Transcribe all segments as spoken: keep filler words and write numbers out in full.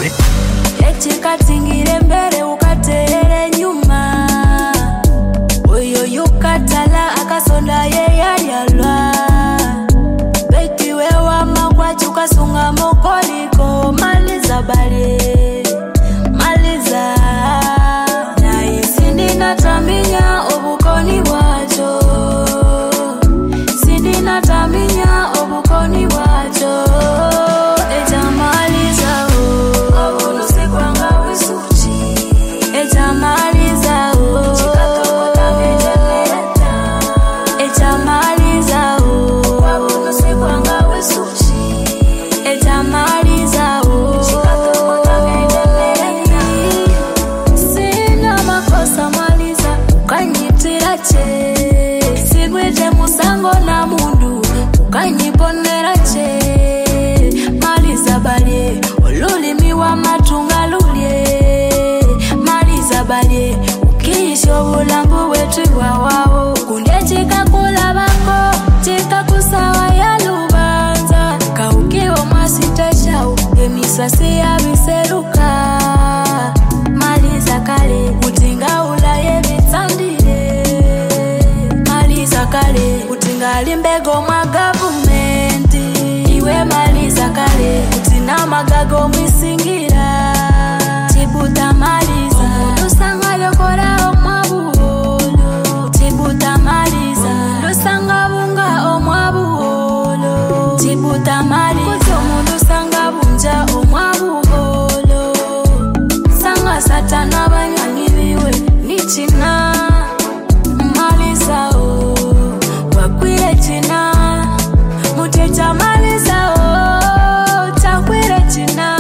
Echikatingire mbere ukaterere nyuma. Oyo yukatala akasonda ye yalyalwa. Beki wewa makwachu kasunga mokoliko. Maliza bale, maliza. Na isindi nataminya obukoni wacho. Sindi nataminya obukoni wacho. Eja maliza o, abunu sekwanga wisuchi. Eja maliza o, chikatokota mejeleta. Eja maliza o, abunu sekwanga wisuchi. Eja maliza o, chikatokota mejeleta. Sina makosa maliza, ukanyitira che. Sigwete musango na mundu, ukanyiponera che. Maliza balye, olulimi wa matunga lulye. Maliza balye, ukiisha obulambu wetu wawawo. Kunde chikakula bako, chikakusawa ya lubanza. Kaukiwa masiteshau, emisasi ya biseruka. Maliza kale, utinga ulaye bitandire. Maliza kale, utinga limbego mwa gavumenti. Iwe maliza kale, utina magago mwisingira. Tibuta maliza, omundu sanga yokora omwabuholo. Tibuta maliza, omundu sanga bunga omwabuholo. Tibuta maliza, kuti omundu sanga bunja omwabuholo. Sanga satana banyanyi biwe nichina. Maliza o, wakwire china. Muteja maliza o, chakwire china.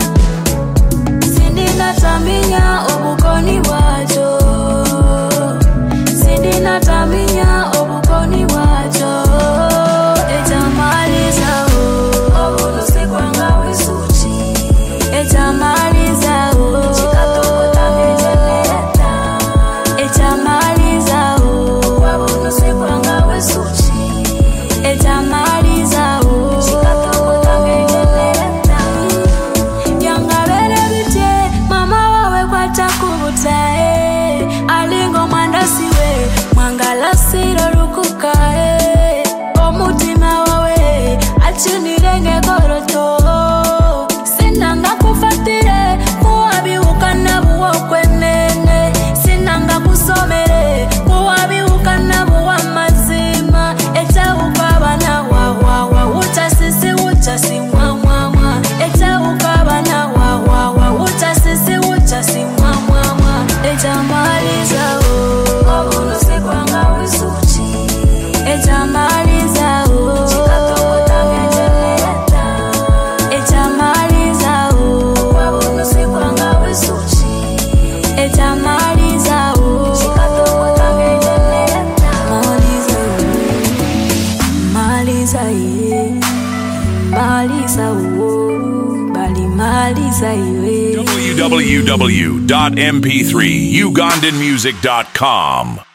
Sindi nataminya obukoni wacho. Sindi nataminya obukoni wacho. Eja maliza o, obunu sekwanga wisuchi. Eja maliza o, chikatokota mejeleta. Eja maliza o, obunu sekwanga wisuchi. Eja maliza o, chikatokota mejeleta. Yanga bere bitye, mama wawe kwata kubutae. Alingo mandasiwe, mwangala siro lukukae. Omutima wawe, achinirenge goroto. Sinanga kufatire, kuwabi ukana buwa kwenene. Sinanga kusomere, kuwabi ukana buwa mazima. Echa ukabana wa wa wa, ucha sisi ucha si mwa mwa mwa. Echa ukabana wa wa wa, ucha sisi ucha si mwa mwa mwa. Echa maliza o, abunu sekwanga wisuchi. Echa maliza o, chikatokota mejeleta. Echa maliza o, abunu sekwanga wisuchi. Echa maliza o, chikatokota mejeleta. Maliza o, maliza ye. Maliza o, bali maliza ye. w w w dot m p three ugandan music dot com